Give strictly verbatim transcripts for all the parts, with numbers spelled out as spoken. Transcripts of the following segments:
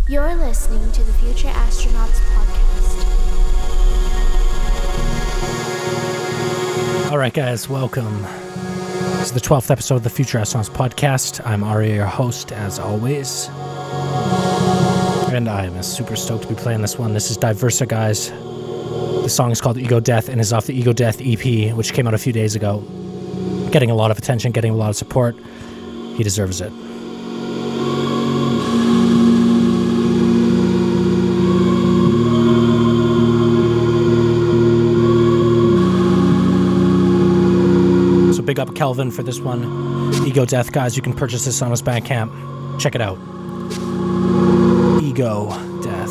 You're listening to the Future Astronauts podcast. All right, guys, welcome. This is the twelfth episode of the Future Astronauts podcast. I'm Aria, your host, as always. And I am super stoked to be playing this one. This is Diversa, guys. The song is called Ego Death and is off the Ego Death E P, which came out a few days ago. Getting a lot of attention, getting a lot of support. He deserves it. So big up Kelvin for this one. Ego Death, guys. You can purchase this on his Bandcamp. Check it out. Ego Death.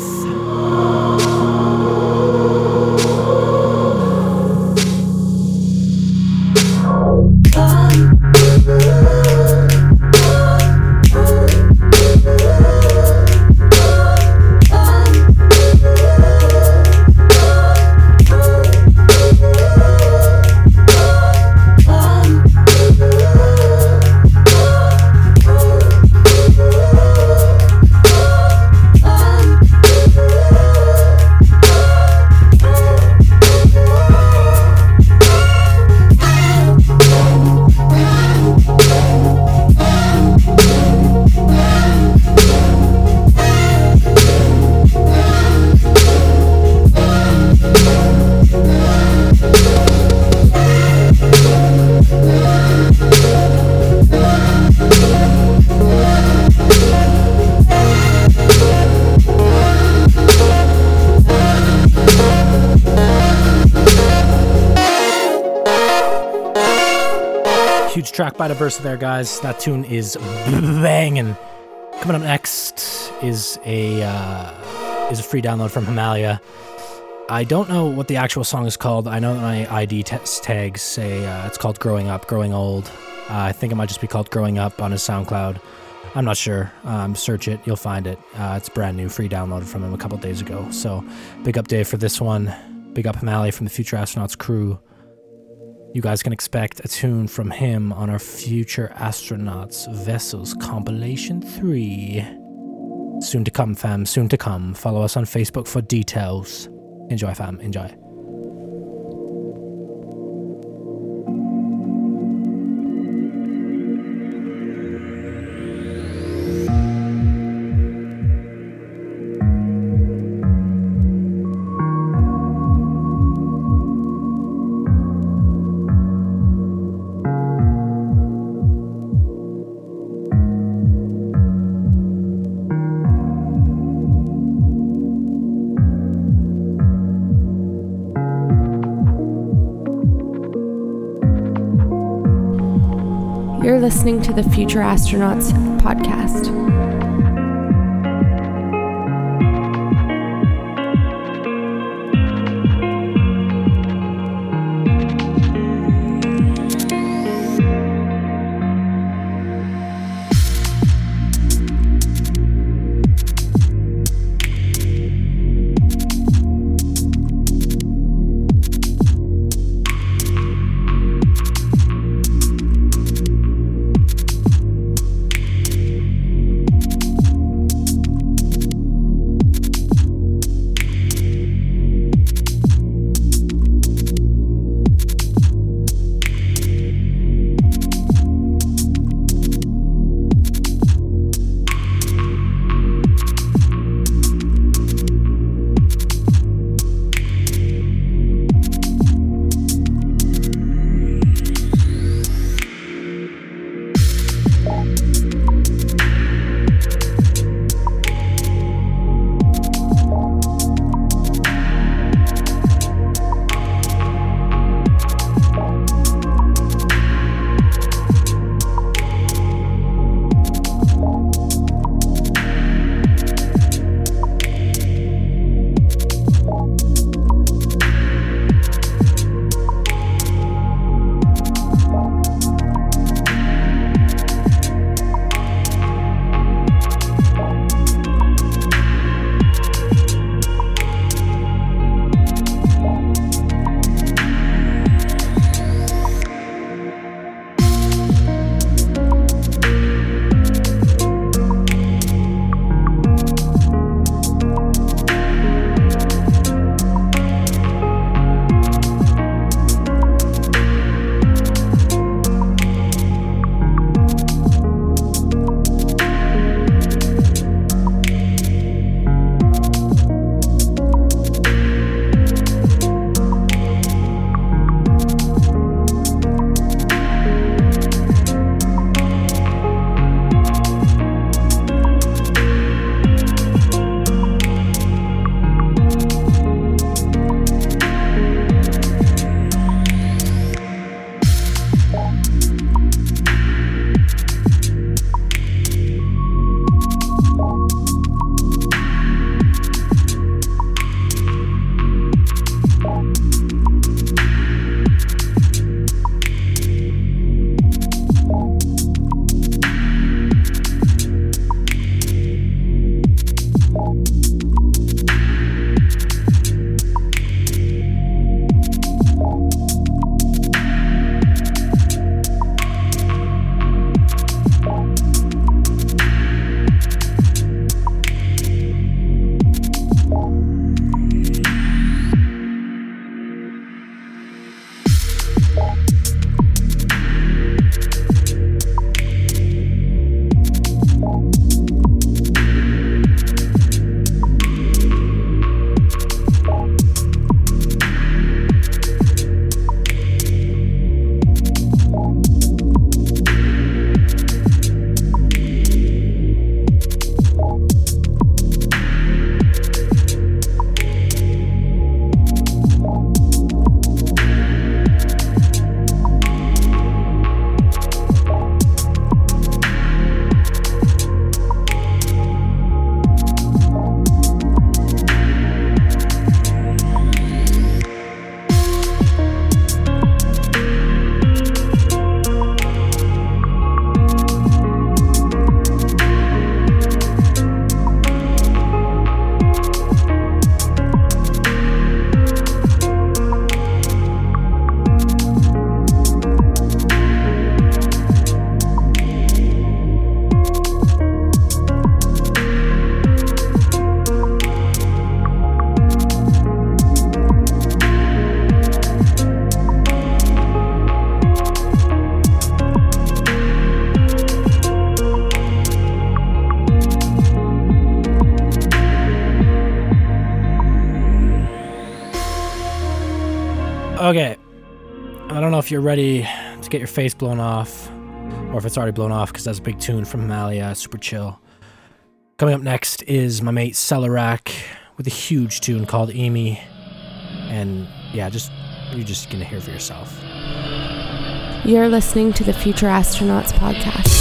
Huge track by Diversa there, guys. That tune is banging. Coming up next is a uh, is a free download from Himalaya. I don't know what the actual song is called. I know that my I D test tags say uh, it's called Growing Up, Growing Old. Uh, I think it might just be called Growing Up on his SoundCloud. I'm not sure. Um, search it. You'll find it. Uh, it's brand new, free downloaded from him a couple days ago. So big up Dave for this one. Big up Himalaya from the Future Astronauts crew. You guys can expect a tune from him on our Future Astronauts Vessels Compilation three. Soon to come, fam. Soon to come. Follow us on Facebook for details. Enjoy, fam. Enjoy. You're listening to the Future Astronauts podcast. Okay. I don't know if you're ready to get your face blown off, or if it's already blown off, because that's a big tune from Himalaya, super chill. Coming up next is my mate Celorak with a huge tune called Emi. And yeah, just you're just gonna hear for yourself. You're listening to the Future Astronauts podcast.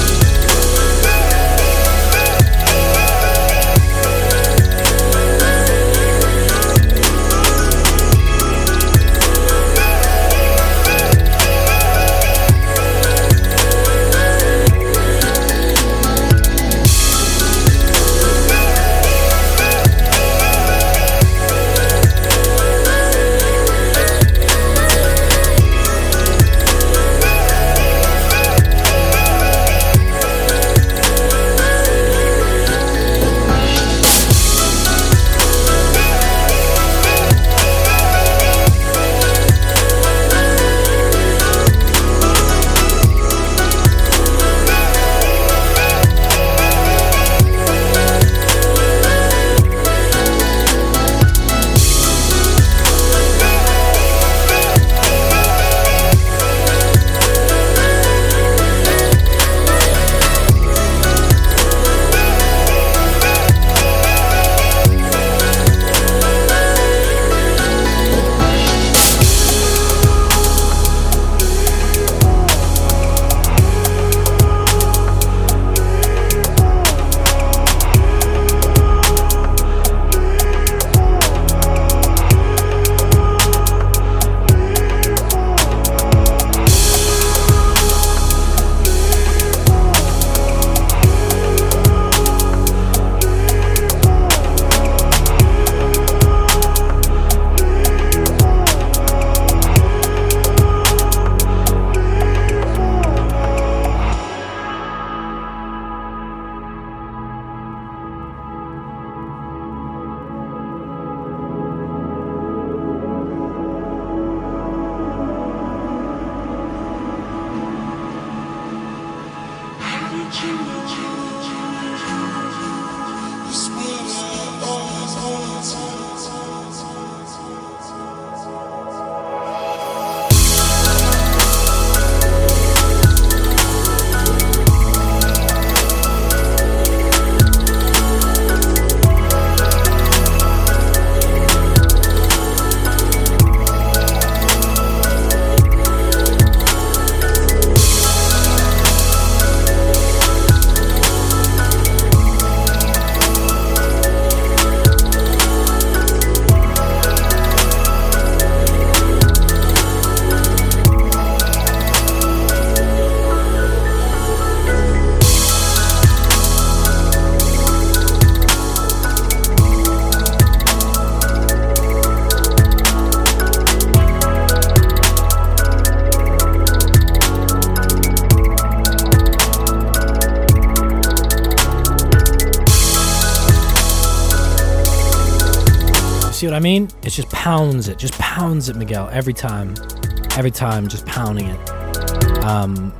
See what I mean? It just pounds it, just pounds it, Miguel, every time. Every time, just pounding it. Um,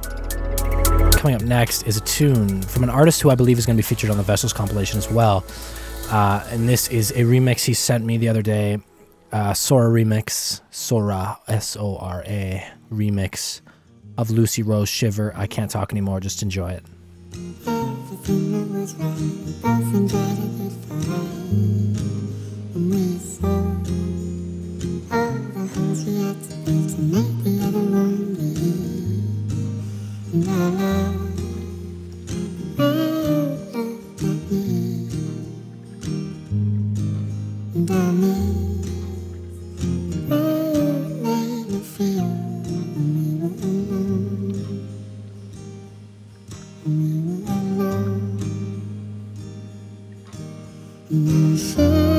coming up next is a tune from an artist who I believe is going to be featured on the Vessels compilation as well. Uh, and this is a remix he sent me the other day. Uh, Sora remix. Sora, S O R A remix of Lucy Rose Shiver. I can't talk anymore, just enjoy it. Everything that was right, we both enjoyed it before. And we saw all the holes we had to build to make the other one believe. And our love, oh, looked at me. And our me, oh, made me feel when we were alone. When we were alone. And I saw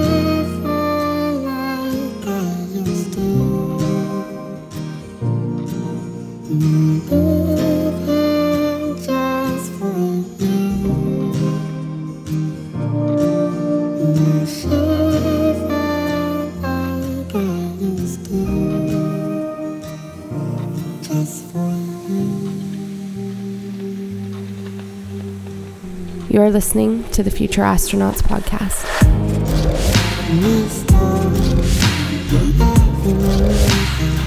You're listening to the Future Astronauts podcast.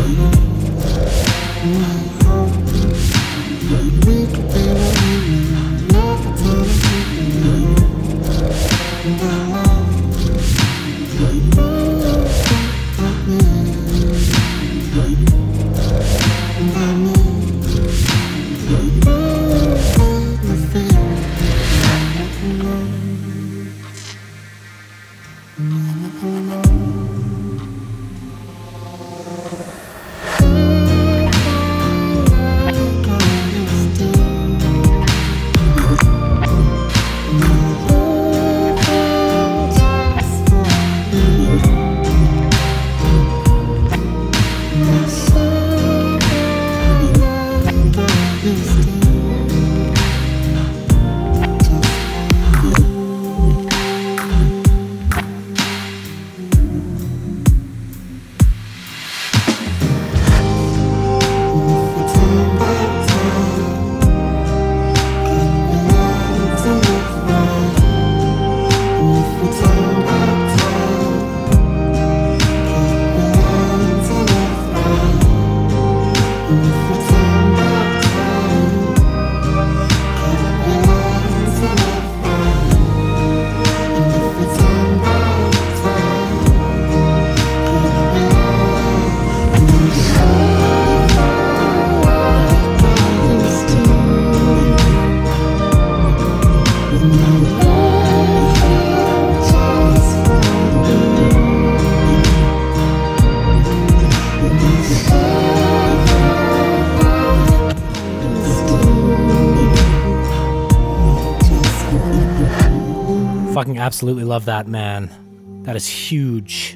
Fucking absolutely love that, man. That is huge.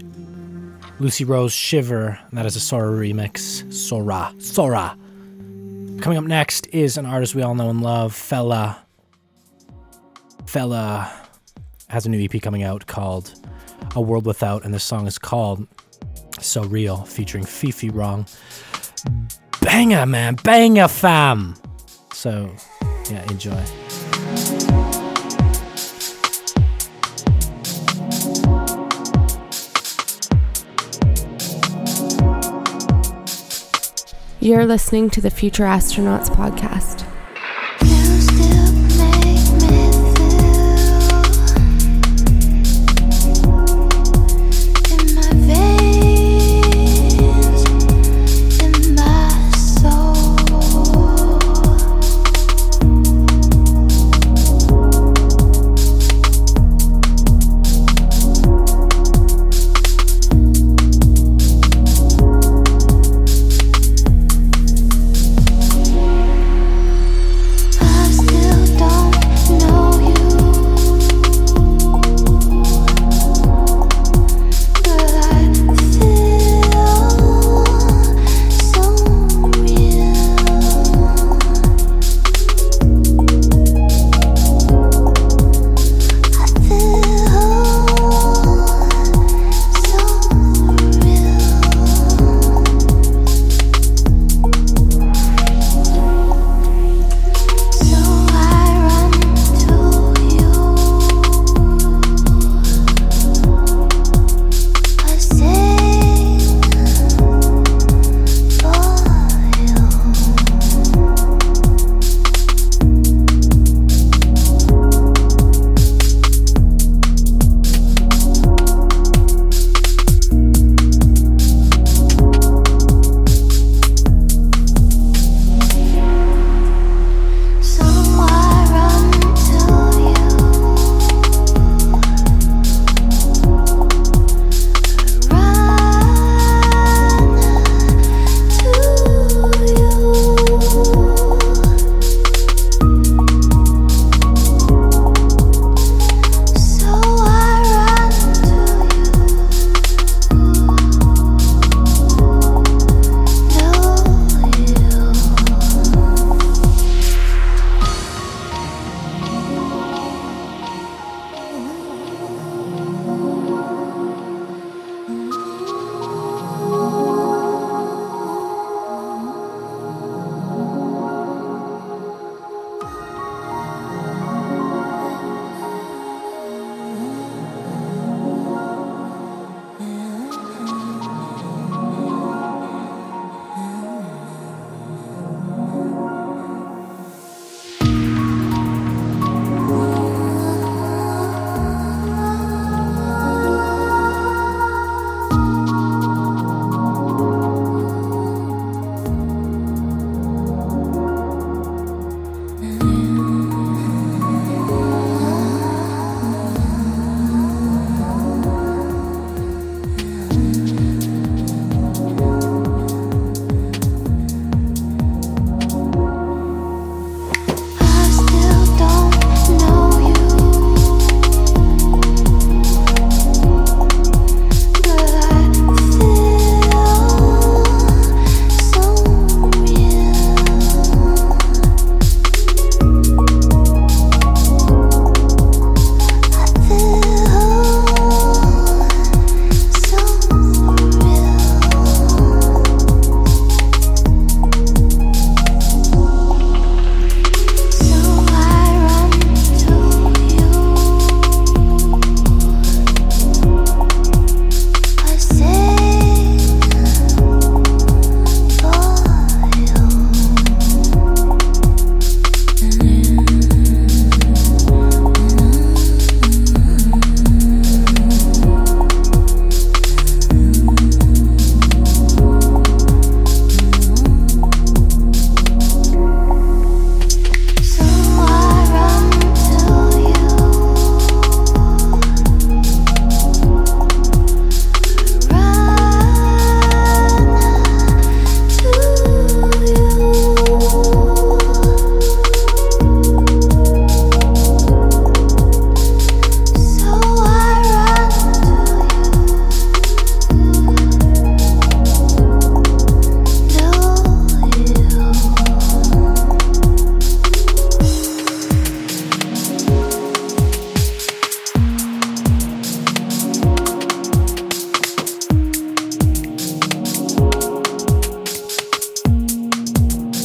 Lucy Rose, Shiver. And that is a Sora remix. Sora. Sora. Coming up next is an artist we all know and love, Fela. Fela has a new E P coming out called A World Without, and this song is called So Real, featuring Fifi Wrong. Banger, man. Banger, fam. So, yeah, enjoy. You're listening to the Future Astronauts podcast. You still make me feel in my veins, in my soul.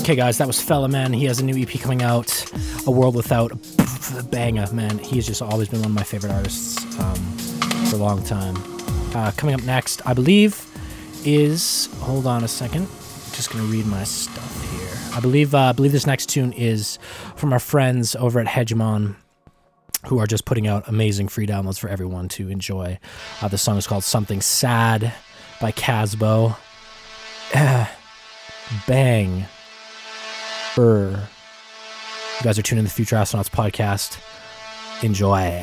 Okay, guys, that was Fella Man. He has a new E P coming out, A World Without. A banger, man. He's just always been one of my favorite artists um, for a long time. Uh, coming up next, I believe, is... Hold on a second. Just going to read my stuff here. I believe uh, I believe this next tune is from our friends over at Hegemon, who are just putting out amazing free downloads for everyone to enjoy. Uh, the song is called Something Sad by Casbo. Uh, bang. Er. You guys are tuning in to the Future Astronauts podcast. Enjoy.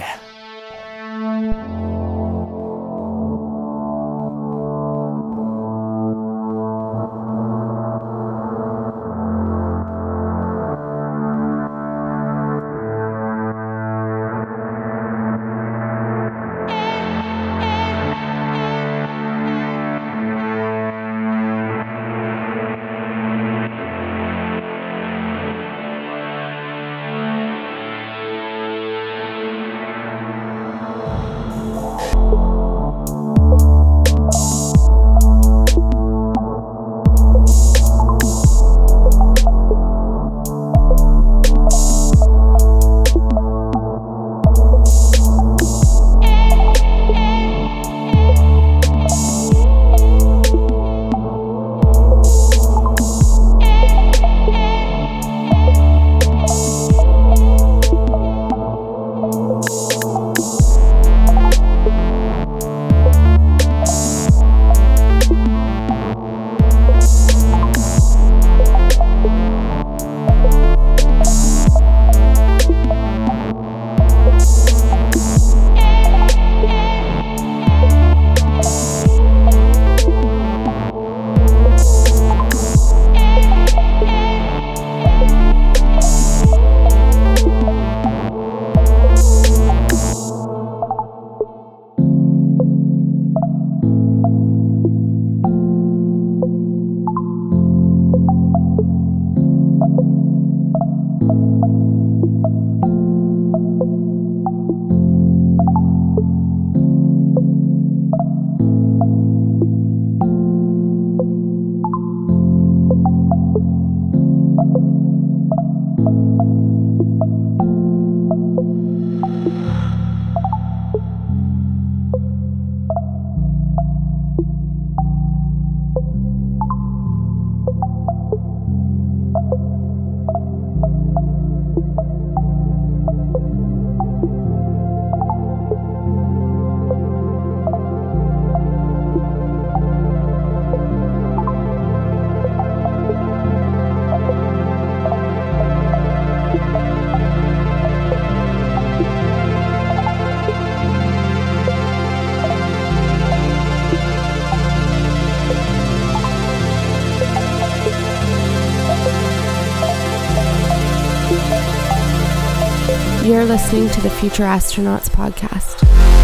You're listening to the Future Astronauts podcast.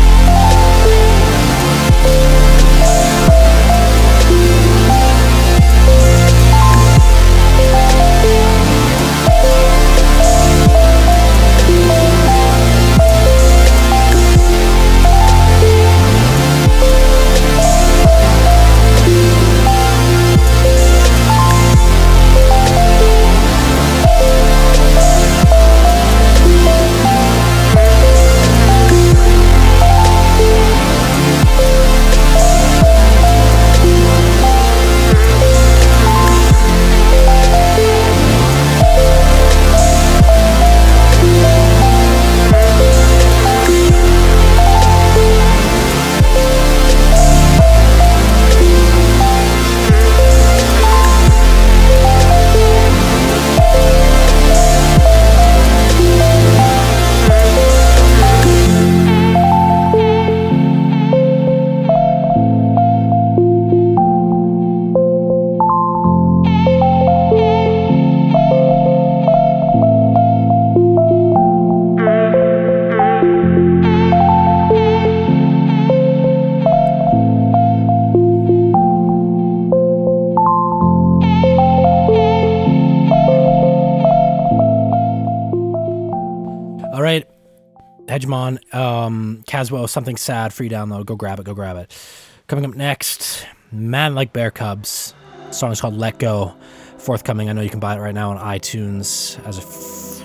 Hegemon, um, Caswell, Something Sad, free download. Go grab it, go grab it. Coming up next, Man Like Bear Cubs. The song is called Let Go. forthcoming. I know you can buy it right now on iTunes as a. F-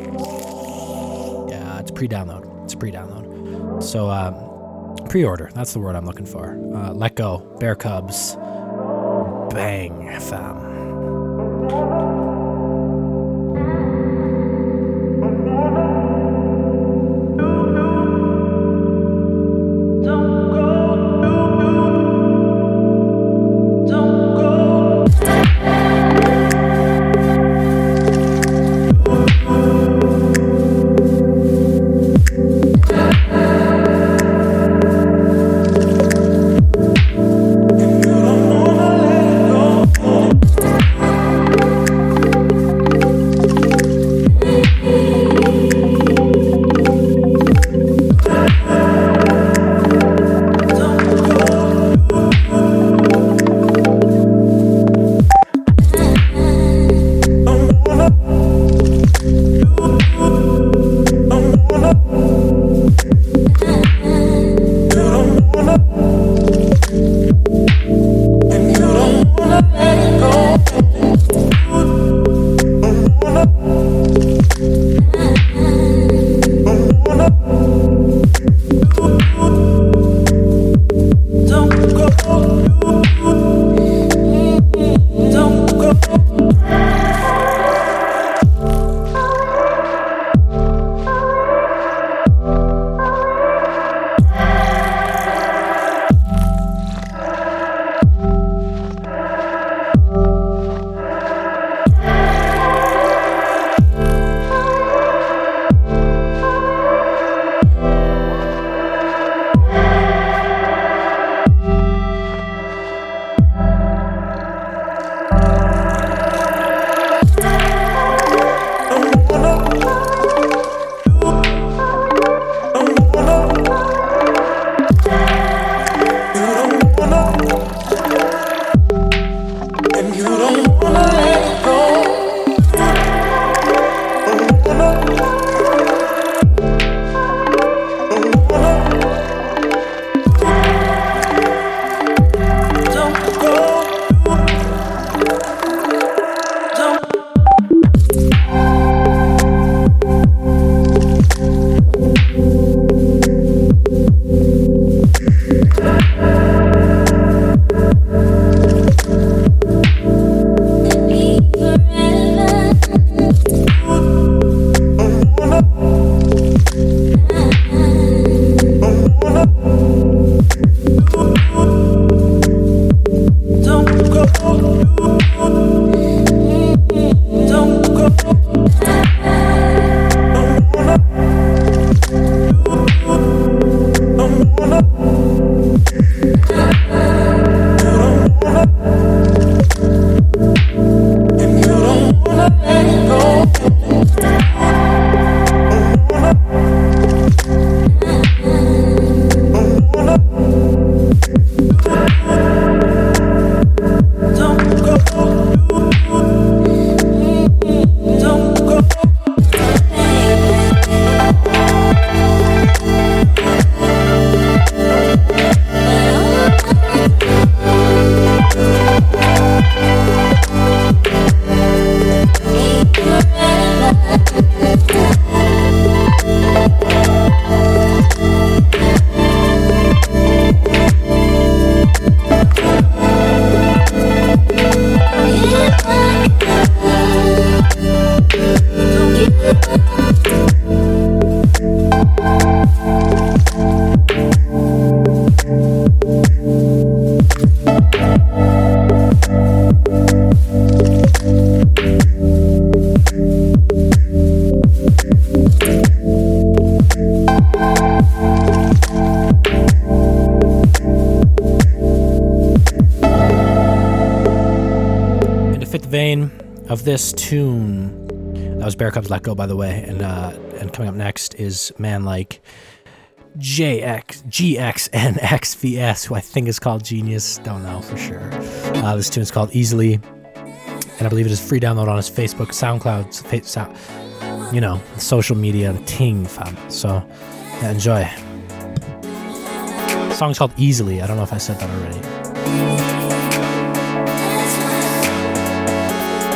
yeah, it's pre-download. It's pre-download. So um, pre-order. That's the word I'm looking for. Uh, Let Go, Bear Cubs, bang, fam. Vein of this tune, that was Bear Cubs Let Go, by the way, and uh, and coming up next is Man Like J X G X N X V S, who I think is called Genius, don't know for sure. Uh, this tune is called Easily, and I believe it is free download on his Facebook, SoundCloud, fa- so, you know, social media ting, fam. So yeah, enjoy. The song's called Easily. I don't know if I said that already.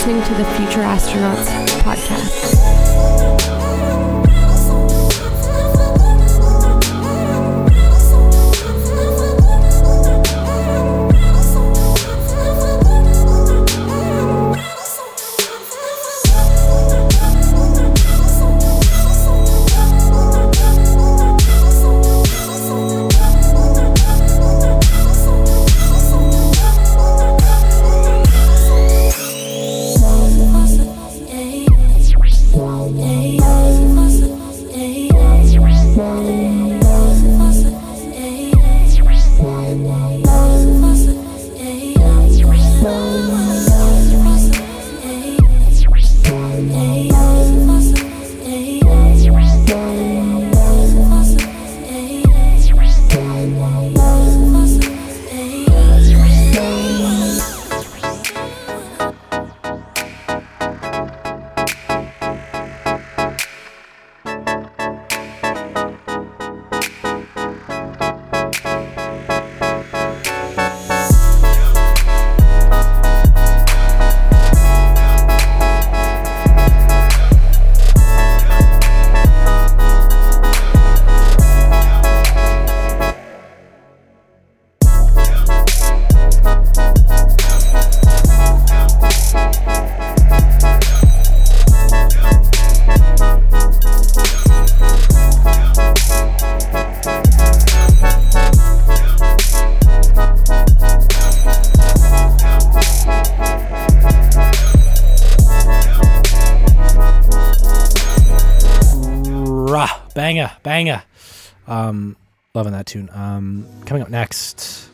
listening to the Future Astronauts podcast. Banger, banger. Um, loving that tune. Um, coming up next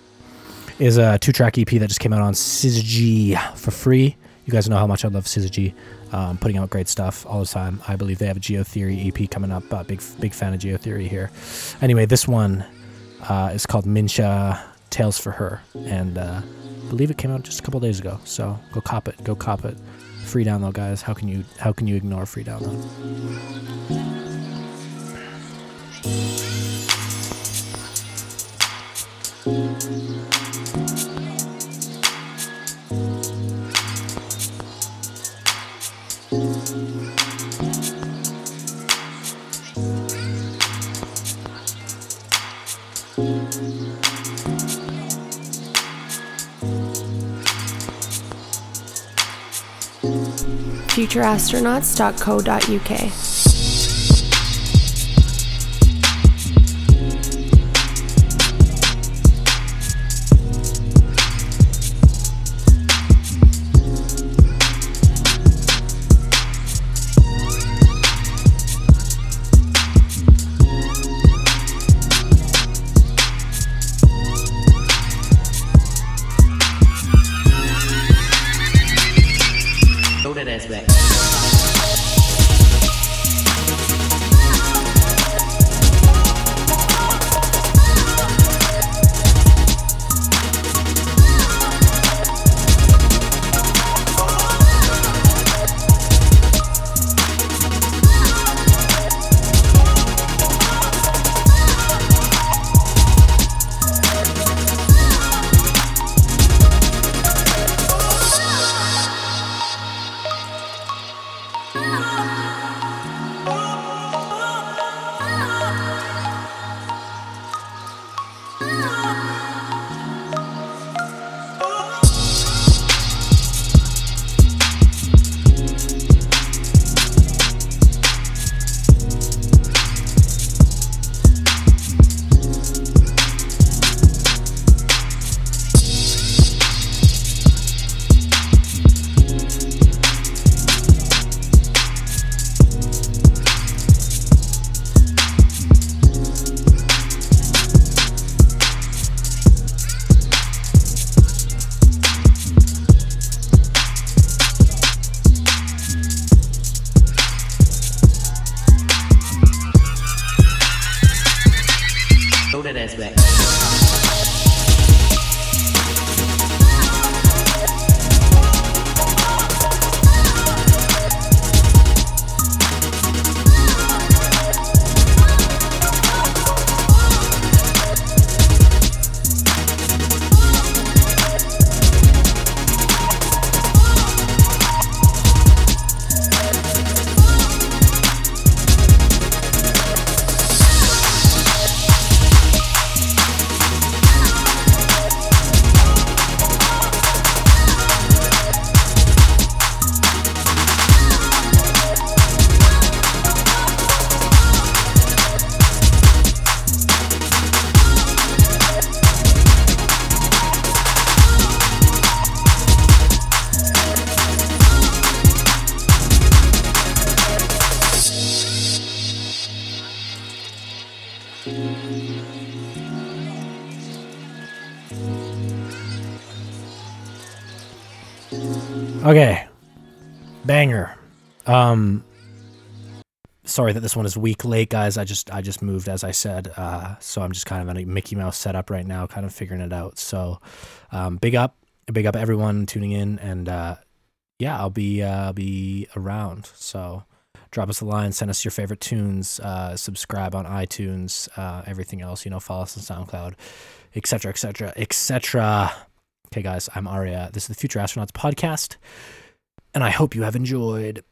is a two-track E P that just came out on Syzygy for free. You guys know how much I love Syzygy. Um, putting out great stuff all the time. I believe they have a Geotheory E P coming up. Uh, big, big fan of Geotheory here. Anyway, this one uh, is called Minsha Tales for Her, and uh, I believe it came out just a couple days ago. So go cop it. Go cop it. Free download, guys. How can you how can you ignore free download? future astronauts dot co dot U K. Okay. Banger. Um sorry that this one is a week late, guys. I just I just moved, as I said. Uh so I'm just kind of in a Mickey Mouse setup right now, kind of figuring it out. So um big up, big up everyone tuning in, and uh yeah, I'll be uh, I'll be around. So drop us a line, send us your favorite tunes, uh subscribe on iTunes, uh everything else, you know, follow us on SoundCloud, etc, etc, etc. Okay, guys, I'm Arya. This is the Future Astronauts podcast, and I hope you have enjoyed.